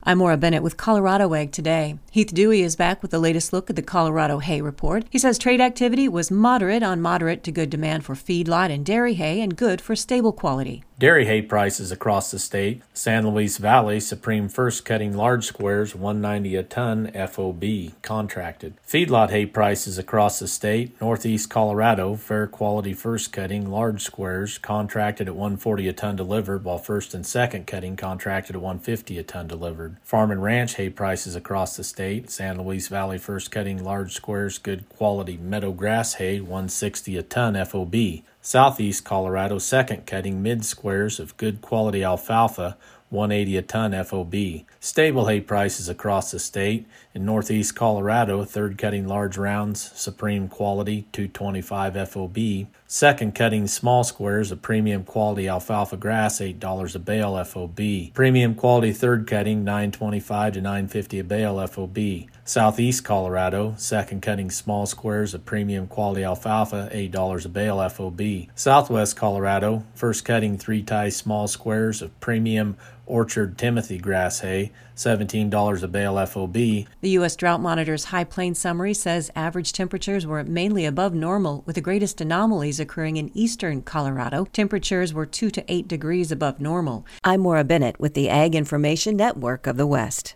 I'm Maura Bennett with Colorado Ag Today. Heath Dewey is back with the latest look at the Colorado hay report. He says trade activity was moderate on moderate to good demand for feedlot and dairy hay and good for stable quality. Dairy hay prices across the state. San Luis Valley Supreme First Cutting Large Squares $190 a ton FOB contracted. Feedlot hay prices across the state. Northeast Colorado Fair Quality First Cutting Large Squares contracted at $140 a ton delivered, while First and Second Cutting contracted at $150 a ton delivered. Farm and ranch hay prices across the state. San Luis Valley First Cutting Large Squares Good Quality Meadow Grass Hay $160 a ton FOB. Southeast Colorado Second Cutting Mid Squares of Good Quality Alfalfa $180 a ton FOB. Stable hay prices across the state. In Northeast Colorado, Third Cutting Large Rounds Supreme Quality $225 FOB. Second Cutting Small Squares of Premium Quality Alfalfa Grass $8 a bale FOB. Premium Quality Third Cutting $925 to $950 a bale FOB. Southeast Colorado, Second Cutting Small Squares of Premium Quality Alfalfa $8 a bale FOB. Southwest Colorado, First Cutting 3-tie Small Squares of Premium Orchard Timothy Grass Hay $17 a bale FOB. The U.S. Drought Monitor's High Plains summary says average temperatures were mainly above normal, with the greatest anomalies occurring in eastern Colorado. Temperatures were 2 to 8 degrees above normal. I'm Maura Bennett with the Ag Information Network of the West.